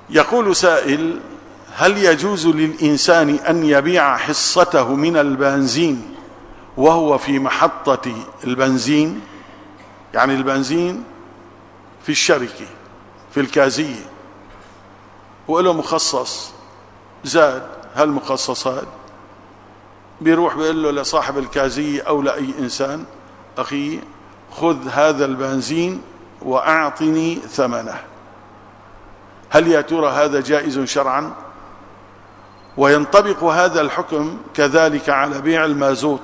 يقول سائل: هل يجوز للإنسان أن يبيع حصته من البنزين وهو في محطة البنزين؟ يعني البنزين في الشركة في الكازية وله مخصص زاد، هالمخصص هذا بيروح بيقول له لصاحب الكازية أو لأي إنسان: أخي خذ هذا البنزين وأعطني ثمنه. هل يا ترى هذا جائز شرعا؟ وينطبق هذا الحكم كذلك على بيع المازوت،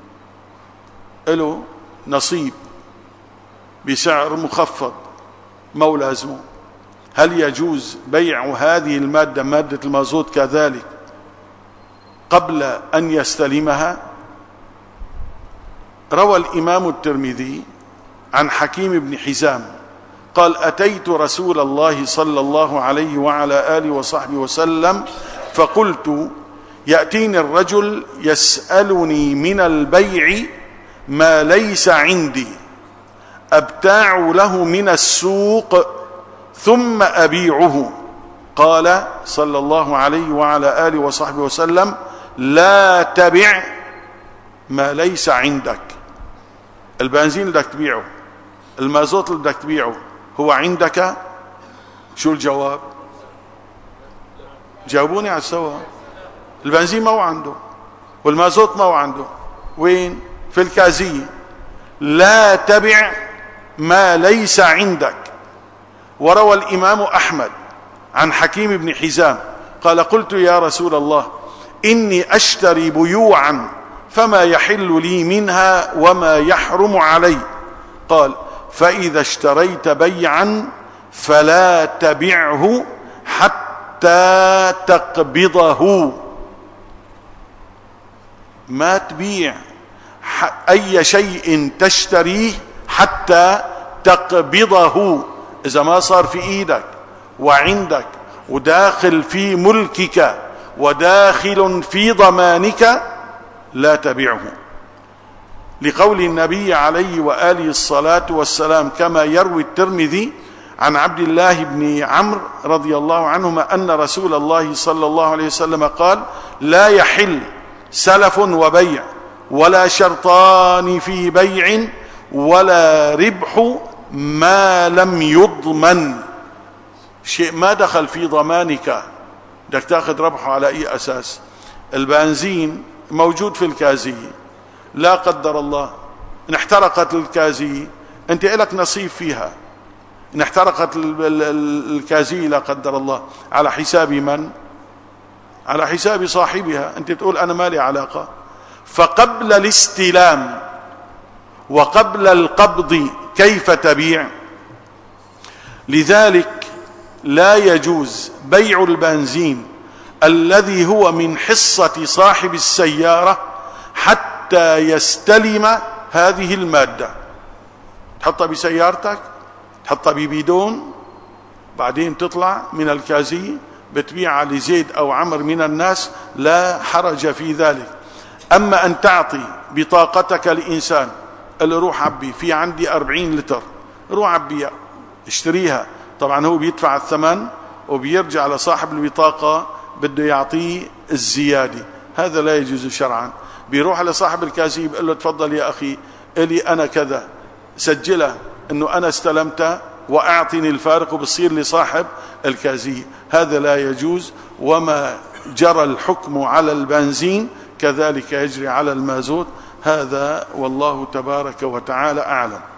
له نصيب بسعر مخفض مو لازمه. هل يجوز بيع هذه المادة، مادة المازوت كذلك، قبل أن يستلمها؟ روى الإمام الترمذي عن حكيم بن حزام قال: أتيت رسول الله صلى الله عليه وعلى آله وصحبه وسلم فقلت: يأتيني الرجل يسألني من البيع ما ليس عندي، أبتاع له من السوق ثم أبيعه. قال صلى الله عليه وعلى آله وصحبه وسلم: لا تبع ما ليس عندك. البنزين اللي بدك تبيعه، المازوت اللي بدك تبيعه، هو عندك؟ شو الجواب؟ جاوبوني على السوا. البنزين ما هو عنده والمازوت ما هو عنده، وين؟ في الكازية. لا تبع ما ليس عندك. وروى الإمام أحمد عن حكيم بن حزام قال: قلت يا رسول الله إني أشتري بيوعا فما يحل لي منها وما يحرم علي. قال: فإذا اشتريت بيعا فلا تبعه حتى تقبضه. ما تبيع أي شيء تشتريه حتى تقبضه. إذا ما صار في إيدك وعندك وداخل في ملكك وداخل في ضمانك لا تبيعه، لقول النبي عليه وآله الصلاة والسلام كما يروي الترمذي عن عبد الله بن عمرو رضي الله عنهما أن رسول الله صلى الله عليه وسلم قال: لا يحل سلف وبيع ولا شرطان في بيع ولا ربح ما لم يضمن. شيء ما دخل في ضمانك بدك تاخذ ربحه على أي أساس؟ البنزين موجود في الكازية، لا قدر الله إن احترقت الكازية أنت إلك نصيب فيها. إن احترقت الكازية لا قدر الله، على حساب من؟ على حساب صاحبها. أنت تقول أنا ما لي علاقة. فقبل الاستلام وقبل القبض كيف تبيع؟ لذلك لا يجوز بيع البنزين الذي هو من حصة صاحب السيارة حتى يستلم هذه المادة. تحطها بسيارتك، تحطها ببيدون، بعدين تطلع من الكازية بتبيعها لزيد أو عمر من الناس، لا حرج في ذلك. أما أن تعطي بطاقتك لإنسان اللي روح عبي، في عندي 40 لتر، روح عبيها اشتريها، طبعا هو بيدفع الثمن وبيرجع لصاحب البطاقة بده يعطيه الزيادة، هذا لا يجوز شرعا. بيروح لصاحب الكازي بيقول له: تفضل يا أخي إلي أنا كذا، سجله أنه أنا استلمت وأعطني الفارق، وبصير لصاحب الكازي. هذا لا يجوز. وما جرى الحكم على البنزين كذلك يجري على المازوت. هذا والله تبارك وتعالى أعلم.